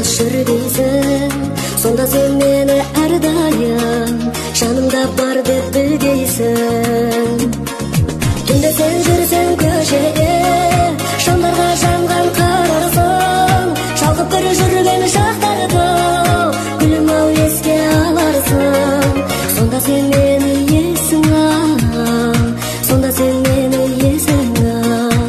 алыс жүргейсің, сонда сен мені әрдайым жанымда бар деп білгейсің. Түнде сен жүрсең көшеде, шамдарға жанған қарарсың, шалқып бір жүрген шақтарды гүлім-ау еске аларсың. Сонда сен мені есің ал, сонда сен мені есің ал.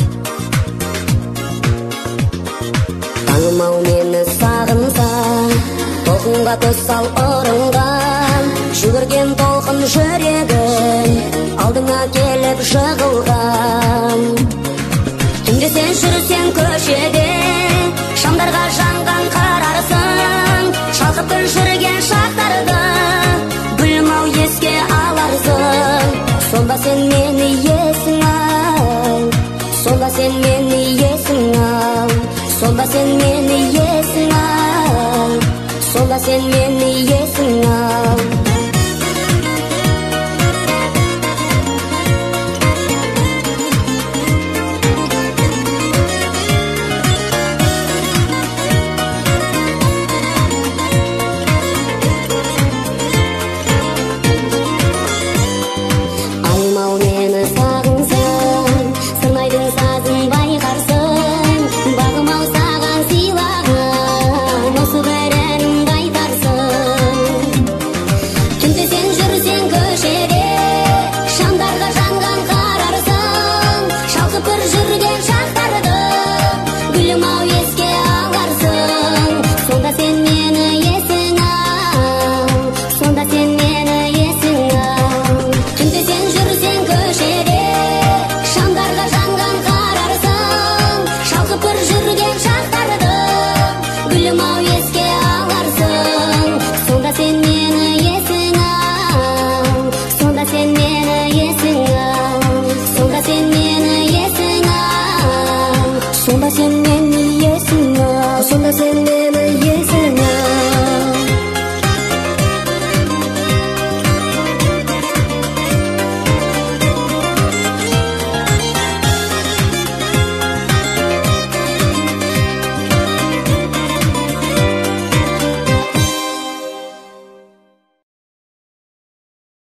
Таңым-ау мені сағынсаң, толқынға көз сал ұрынған, жүгірген толқын жүрегім алдыңа келіп жығылған. Түнде сен жүрсең көшеде, шамдарға жанған қарарсың, шалқып бір жүрген шақтарды гүлім-ау еске аларсың. Сонда сен мені есің ал, сонда сен мені есің ал, сонда сен мені есің ал, сонда сен мені